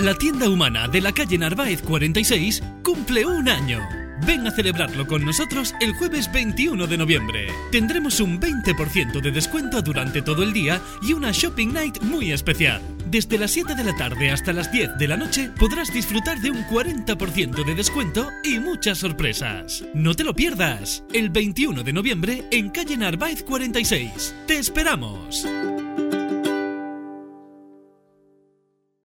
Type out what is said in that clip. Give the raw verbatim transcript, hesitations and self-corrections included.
La tienda humana de la calle Narváez cuarenta y seis cumple un año. Ven a celebrarlo con nosotros el jueves veintiuno de noviembre. Tendremos un veinte por ciento de descuento durante todo el día y una shopping night muy especial. Desde las siete de la tarde hasta las diez de la noche podrás disfrutar de un cuarenta por ciento de descuento y muchas sorpresas. No te lo pierdas. El veintiuno de noviembre en calle Narváez cuarenta y seis. ¡Te esperamos!